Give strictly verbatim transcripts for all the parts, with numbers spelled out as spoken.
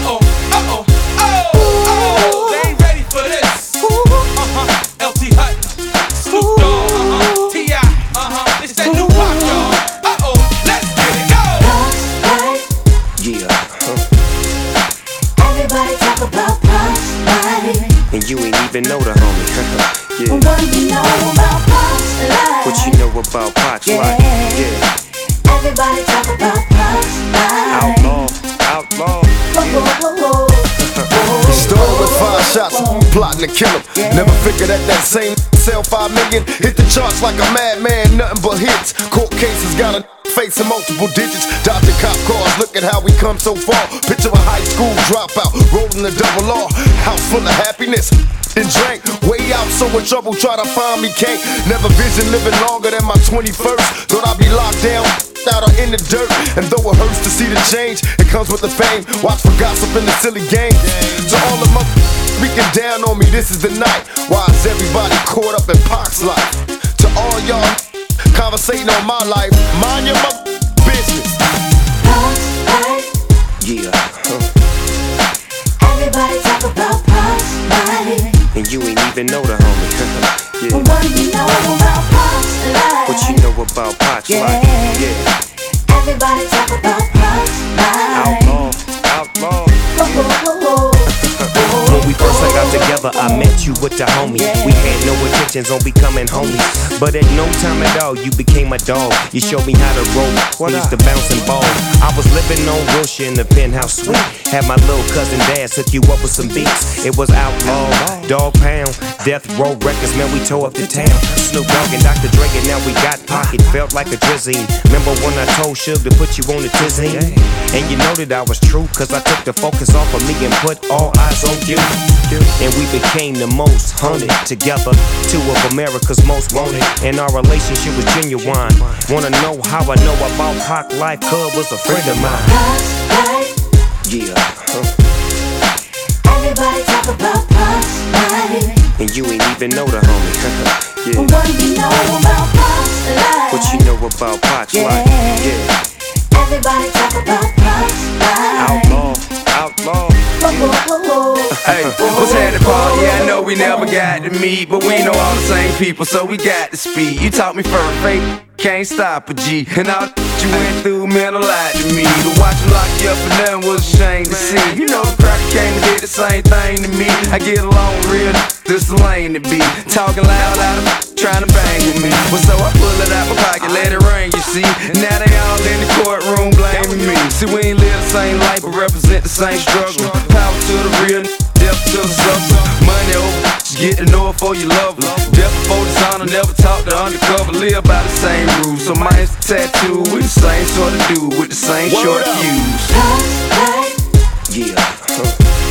Uh-oh, uh-oh, oh, oh, they ain't ready for this. Uh-huh, L T Hutton, Snoop Dogg, uh-huh, T I, uh-huh, it's that new pop, y'all. Uh-oh, let's get it, go. Yeah, huh. Everybody talk about Puff's life, And you ain't even know the homie. Yeah. what do you know about Puff's life? What you know about Pac's Yeah. life? Yeah. Everybody talk about Puff's life. Outlaw, outlaw. Whoa, whoa, whoa, whoa. He started with five shots, plotting to kill him. Never figured that that same sell five million. Hit the charts like a madman, nothing but hits. Court cases got a facing multiple digits. Dodging cop cars, look at how we come so far. Picture a high school dropout, rolling the double R. House full of happiness. And drank, way out, so in trouble, try to find me, can't. Never vision living longer than my twenty-first. Thought I'd be locked down, out or in the dirt. And though it hurts to see the change, it comes with the fame. Watch for gossip in the silly game. To all the mother speaking down on me, this is the night. Why is everybody caught up in Pac's life? To all y'all conversating on my life, mind your mother business. Puff's life. Yeah, huh. Everybody talk about Puff's life. And you ain't even know the homie. Yeah. What do you know about Puff's life? What you know about Pac's Yeah. life? Yeah. Everybody talk about Puff's life. Outlaw, outlaw. Whoa, whoa, whoa, whoa. When we first hung out together, I met you with the homie. We had no intentions on becoming homies, but at no time at all, you became my dog. You showed me how to roll, we used to bounce and ball. I was living on Wilshire in the penthouse suite. Had my little cousin dad hook you up with some beats. It was Outlaw, Dog Pound, Death Row Records, man, we tore up the town. Snoop Dogg and Doctor Dre, and now we got Pocket. Felt like a drizzy. Remember when I told Suge to put you on the tizzy? And you know that I was true, cause I took the focus off of me and put all eyes on you. And we became the most haunted together, two of America's most wanted. And our relationship was genuine. Wanna know how I know about Pac life? Cub was a friend of mine. Puff's life. Yeah, huh. Everybody talk about Puff's life. And you ain't even know the homie. Yeah. What do you know about Puff's life? What you know about Pac's Yeah. life? Yeah. Everybody talk about Puff's life. Outlaw, outlaw. Whoa, whoa, whoa, whoa. Hey, what's happening, Paul? Yeah, I know we never got to meet, but we know all the same people, so we got to speak. You taught me first, fake, can't stop a G. And all the you went through meant a lot to me. To watch you lock you up and nothing was a shame to see. You know the cracker came and did the same thing to me. I get along real, this the lane to be. Talking loud out of trying to bang with me. Well, so I pull it out my pocket, let it ring, you see. Now they all in the courtroom blaming me. See, we ain't live the same life, but represent the same struggle. Power to the real, death to the substance. Money over, just get to know it for you love her. Death before dishonor, never talk to undercover. Live by the same rules. So mine's the tattoo with the same sort of dude with the same short fuse. Puff's life. Yeah, huh.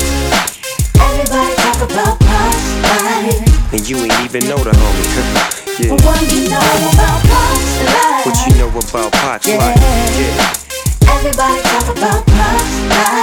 Everybody talk about Puff's life. And you ain't even know the homie. Yeah. What do you know about Puff's life? What you know about Pac's Yeah. life? Yeah. Everybody talk about Puff's life.